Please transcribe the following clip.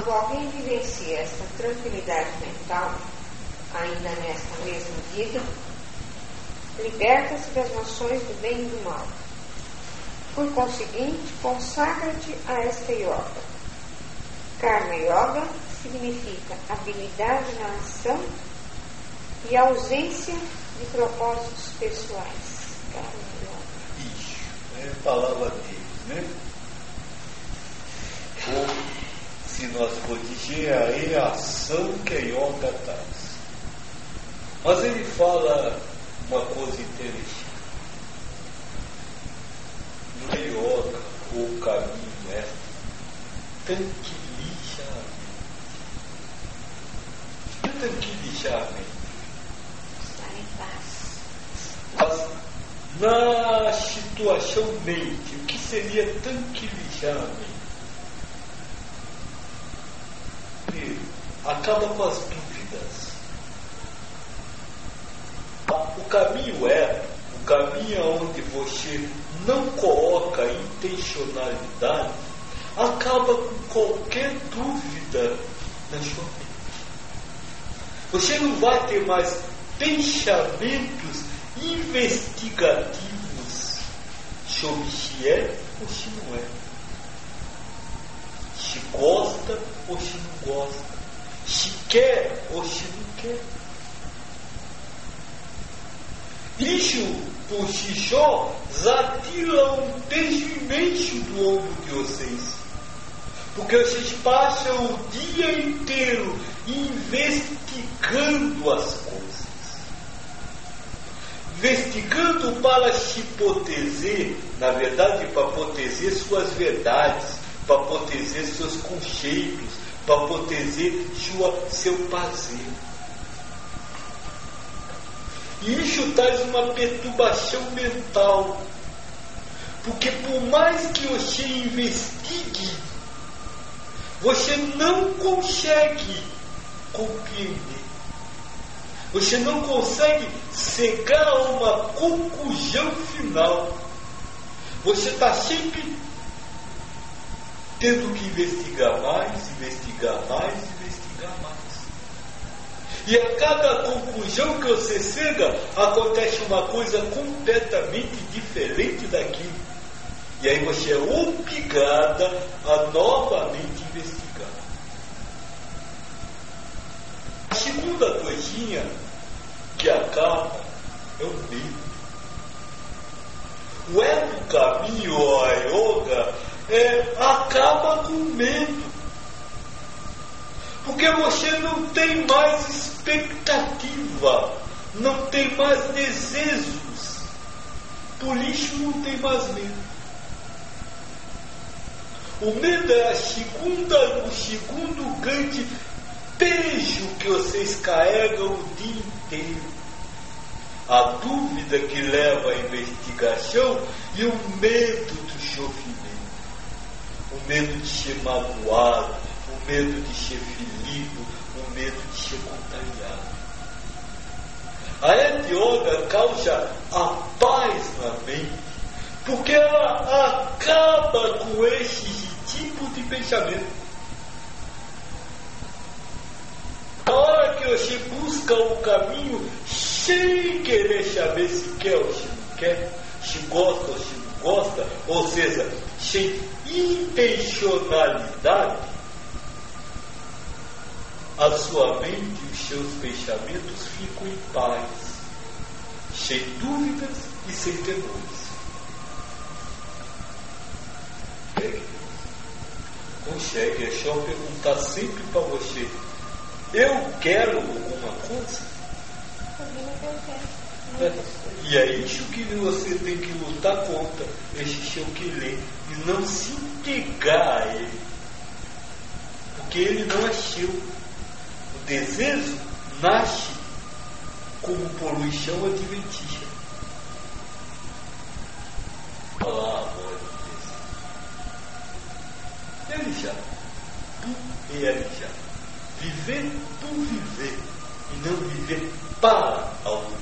Quando alguém vivencia esta tranquilidade mental, ainda nesta mesma vida, liberta-se das noções do bem e do mal. Por conseguinte, consagra-te a esta yoga. Karma Yoga significa habilidade na ação e ausência de propósitos pessoais. Karma Yoga. Isso, é a palavra deles, né? Ou, se nós for dizer, é a ação que a yoga traz. Mas ele fala uma coisa interessante. No yoga, o caminho é tranquilizar-me. Estar em paz. Mas na situação mente, o que seria tranquilizar-me? Acaba com as dúvidas. O caminho é onde você não coloca intencionalidade, acaba com qualquer dúvida na sua mente. Você não vai ter mais pensamentos investigativos sobre se é ou se não é, se gosta ou se não gosta, se quer ou se não quer. Isso, por si só, já tira um peso imenso do ombro de vocês. Porque vocês passam o dia inteiro investigando as coisas. Investigando para se proteger, na verdade, para proteger suas verdades, para proteger seus conceitos, para proteger seu prazer. E isso traz uma perturbação mental. Porque por mais que você investigue, você não consegue compreender. Você não consegue chegar a uma conclusão final. Você está sempre tendo que investigar mais, investigar mais, investigar mais. E a cada conclusão que você chega, acontece uma coisa completamente diferente daquilo. E aí você é obrigada a novamente investigar. A segunda coisinha que acaba é o medo. O ego caminho, a yoga, acaba com medo. Porque você não tem mais expectativa, não tem mais desejos, por isso não tem mais medo. O medo é o segundo grande peso que vocês carregam o dia inteiro. A dúvida que leva à investigação e o medo do sofrimento. O medo de ser magoado, o medo de ser ferido, o medo de ser contagiado. A yoga causa a paz na mente, porque ela acaba com esse tipo de pensamento. Na hora que você busca o caminho sem querer saber se quer ou se não quer, se gosta ou se não gosta, ou seja, sem intencionalidade, a sua mente e os seus pensamentos ficam em paz, sem dúvidas e sem temores. Consegue, é só perguntar sempre para você: eu quero alguma coisa? E é isso que você tem que lutar contra, esse seu querer, e não se entregar a ele, porque ele não é seu. O desejo nasce como poluição adventícia. Olha lá a voz do desejo. Ele já, tu realizar. Viver por viver e não viver para algo.